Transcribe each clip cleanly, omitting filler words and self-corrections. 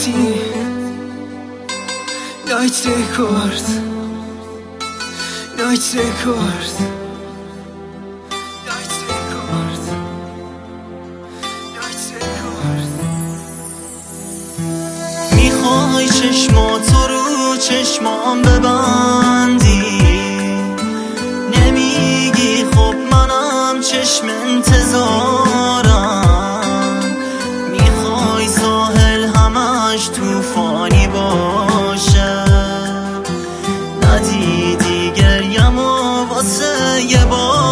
متی نایت رکورد میخوای چشماتو رو چشمام ببندی، نمیگی خب منم چشم انتظارم، میخوای ساحل همش توفانی باشه، ندیدی گریم و واسه یه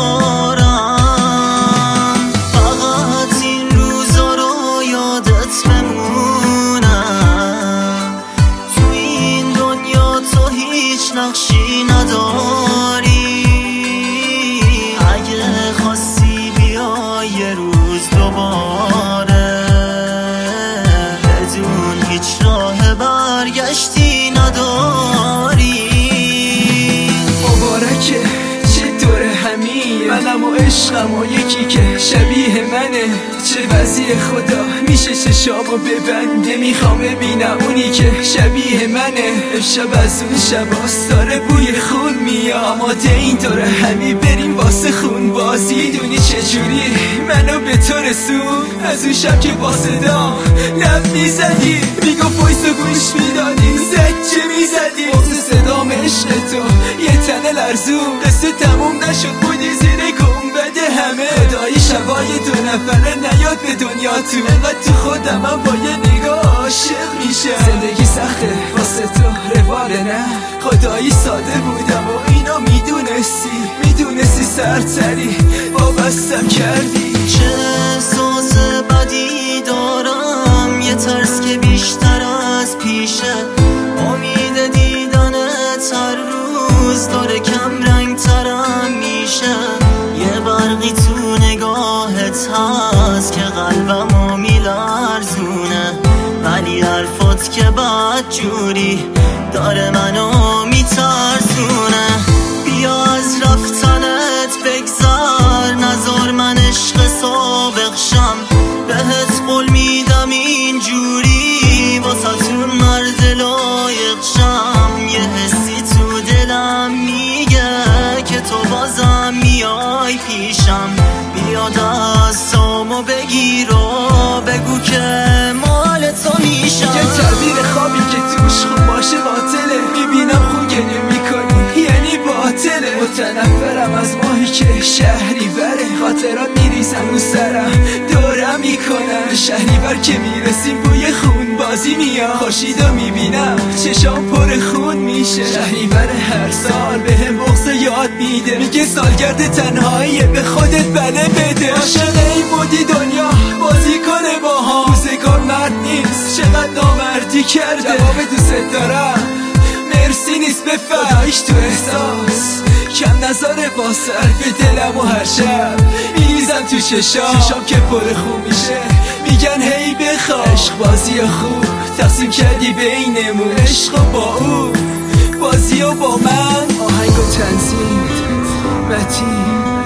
بارم، فقط این روزا رو یادت بمونه، تو این دنیا تو هیچ نقشی نداری، اگه خواستی بیا یه روز دوباره، بدون هیچ راه برگشتی نداری. مبارکه چطور همین منم و عشقم و یکی که شبیه منه، چه وضعی خدا میشه چشامو ببنده، میخوام ببینم اونی که شبیه منه، امشب از اون شباست داره بوی خون میاد، آماده این داره همی بریم واسه خون بازی، دونی چجوری منو به تو رسون، از اون شب که با صدا لب میزدی میگفت وایس و گوش میدادی، زجه میزدی واسه صدام عشق تو یه تنه لرزون، قصه تموم نشد بودی زیر گنبد همه، خدایی شبای دو نفره نیاد به دنیا تو، انقدر تو خودم من با یه نگاه عاشق میشه، زندگی سخته واسه تو رواره نه، خدایی ساده بودم و اینو میدونستی سرتری وابستم کردی. چه احساس بدی دارم، یه ترس که بیشتر از پیشه، امید دیدنت هر روز داره کم رنگ ترم میشه، یه برقی تو نگاهت هست که قلبمو میلرزونه، ولی حرفات که بد جوری داره منو میترسونه، بیا از رفتنت بگذر نذار من عشق سابق شم، بهت قول میدم اینجوری واسه‌تون مرد لایق شم، یه حسی تو دلم میگه که تو بازم میای پیشم، بیا دستامو بگیر و بگو که مال تو میشم، یه تعبیر خوابی که توش خوب باشه باطله، میبینم خوب گریه میکنی یعنی باطله، متنفرم از ماهی که شهریوره، خاطرات میریزن رو سرم دورم میکنن، شهریور که میرسیم بوی خون بازی میاد، خورشیدو میبینم چشام پر خون میشه، شهریور هر سال به هم بغض یاد میده، میگه سالگرد تنهاییه به خودت بله بده، عاشق این بودی دنیا بازی کنه با ها، روزگار مرد نیست چقدر نامردی کرده، جواب دوست دارم مرسی نیست به فدایش تو احساس، کم نظاره با سر به دلم و هر شب میریزم تو ششام که پر خون میشه، میگن هی بخواه عشق بازی خوب تقسیم کردی بینمون، عشق با او بازی و با من، آهنگ و تنظیم متی